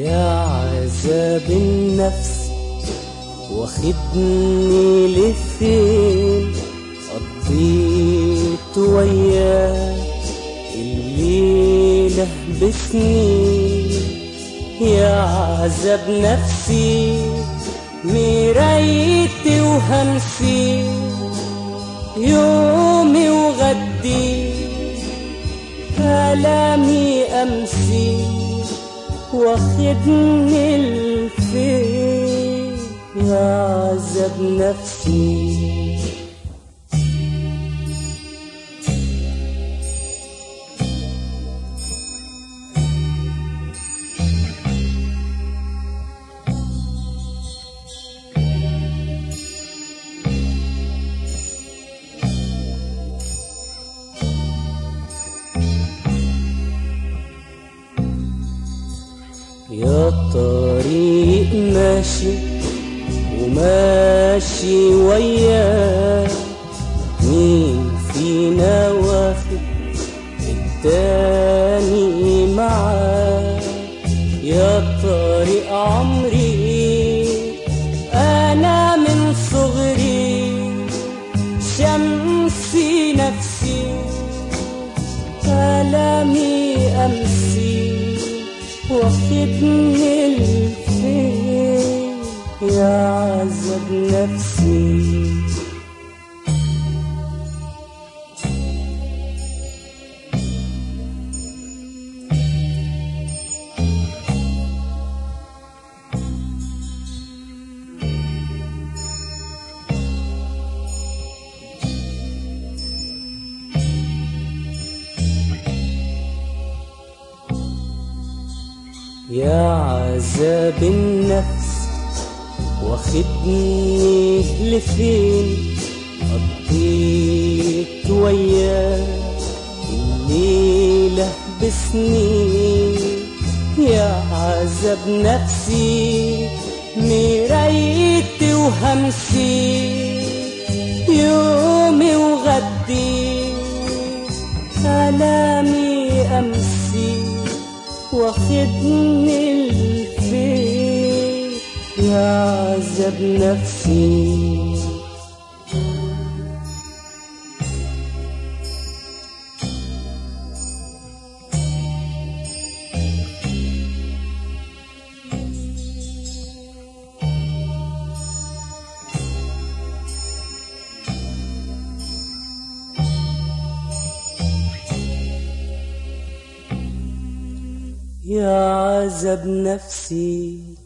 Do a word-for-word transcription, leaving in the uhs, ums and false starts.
يا عذاب النفس واخدني لفين، قضيت وياك الليلة بسنين. يا عذاب نفسي مرايتي وهمسي، يومي وغدي كلامي أمسي، واخدني لفين يا عذاب نفسي. يا طريق ماشي وماشي وياك، مين فينا واخد التاني معاك؟ يا طريق عمري أنا من صغري، شمسي نفسي كلامي أمسي، واخدني لفين يا عذاب نفسي. يا عذاب النفس واخدني لفين، قضيت وياك الليلة بسنين. يا عذاب نفسي مرايتي وهمسي، يومي وغدي كلامي أمسي، واخدني لفين يا عذاب نفسي. يا عذاب نفسي.